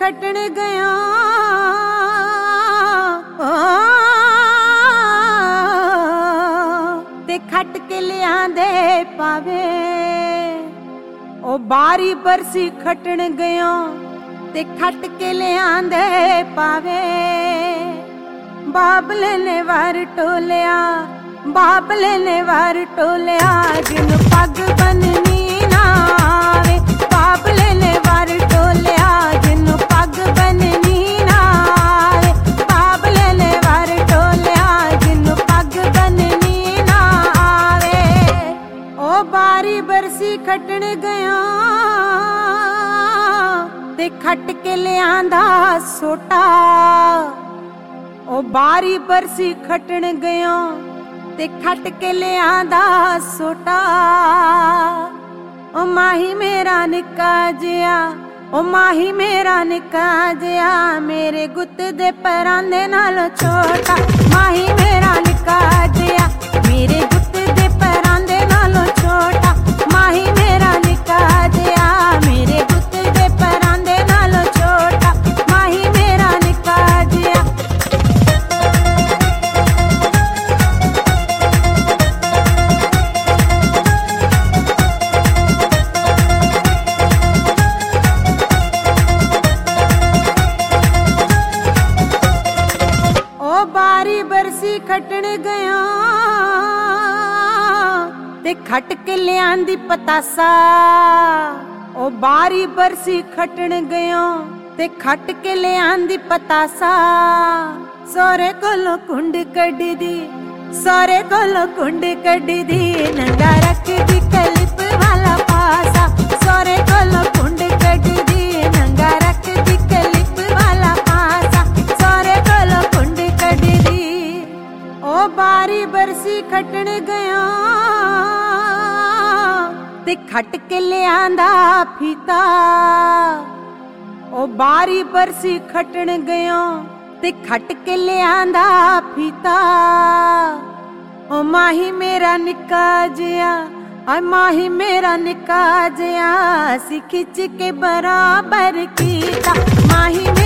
खटण गया ते खट के लियांदे पावे। ओ बारी बरसी खटण गया ते खट के लियांदे पावे। बाबले ने वार टोलिया, बाबले ने वार टोलिया, जिन पग बननी ना आवे। बाबले ने वार टोलिया, जिन पग बननी ना आवे। बाबले ने वार टोलिया, जिन पग बननी ना आवे। ओ बारी बरसी खटण गया ते खट के लियांदा सोटा। ओ बारी बरसी खटण गया ते खट के लियांदा सोटा। ओ माही मेरा निक्का जिया, ओ माही मेरा निक्का जिया, मेरे गुत्त दे परांदे नालों छोटा। माही मेरा निक्का जिया, मेरे गुत्त दे परांदे नालों छोटा। माही मेरा निक्का जिया, मेरे गुत्त दे परांदे नालों छोटा। माही मेरा निक्का जिया। बारी बरसी खटण गया ते खट के लियांदी पतासा। ओ बारी बरसी खटण गया ते खट के लियांदी पतासा। सोरे कोलों कुंड कड्डी दी, सोरे कोलों कुंड कड्डी दी, नंगा रख दी कलिप वाला पासा। सोरे कोलों कुंड कड्डी दी, नंगा रख दी कलिप वाला पासा। सोरे कोलों कुंड कड्डी दी। ओ बारी बरसी खटण गया ते खट के लियांदा फीता। ओ बारी बरसी खटण गया ते खट के लियांदा फीता। ओ माही मेरा निक्का जिया, आ माही मेरा निक्का जिया, असी खिच के बराबर कीता। माही